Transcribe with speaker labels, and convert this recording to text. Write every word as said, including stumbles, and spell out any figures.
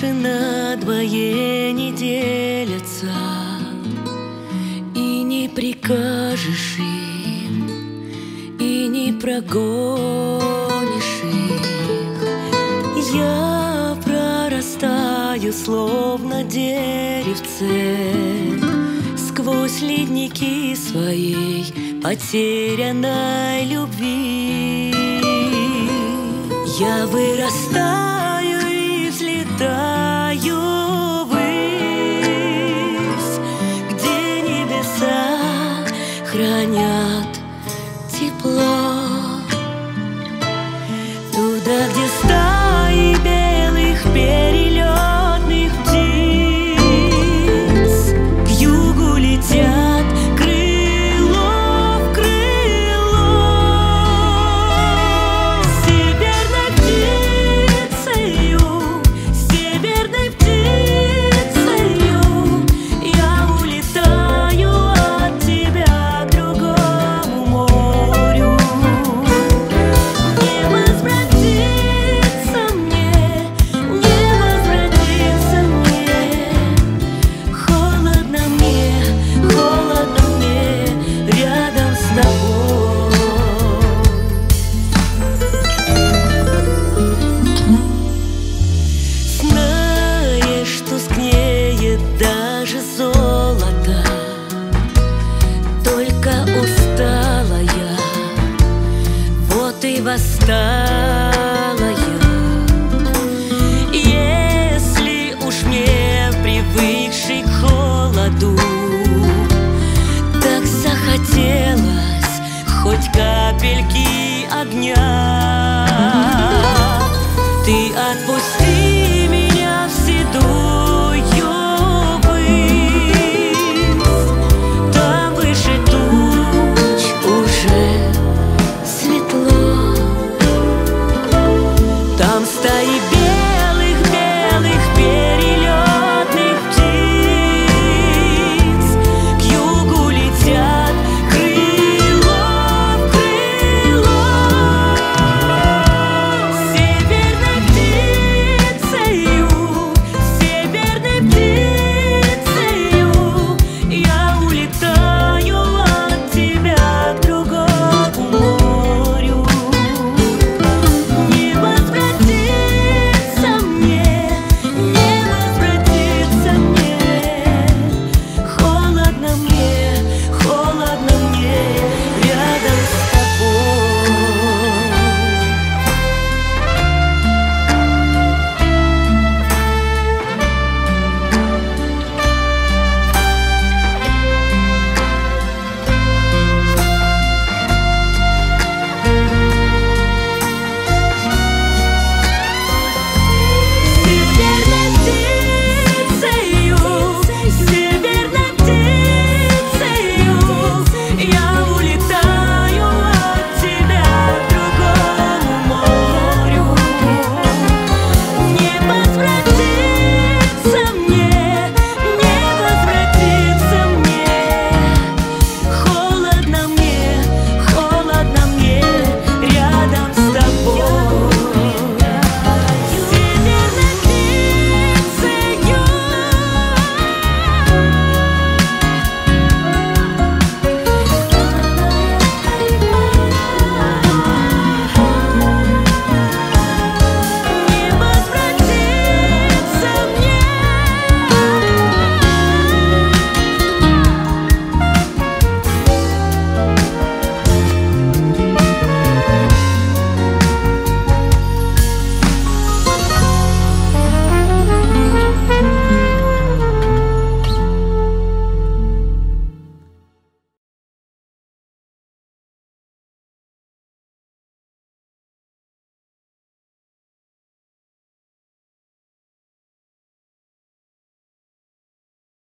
Speaker 1: Наши надвое не делятся, и не прикажешь им, и не прогонишь их. Я прорастаю, словно деревце, сквозь ледники своей потерянной любви. Я вырастаю и взлетаю ввысь, где небеса хранят тепло. Туда, где стаи белых перелетных птиц к югу летят крыло в крыло. Северной птицею, северной птицею я улетаю от тебя к другому морю. Не возвратиться мне, не возвратиться мне. Холодно мне, холодно мне рядом с тобой. Знаешь, тускнеет даже золото, только устала я, вот и восстала я. Если уж мне, привыкший к холоду, так захотелось хоть как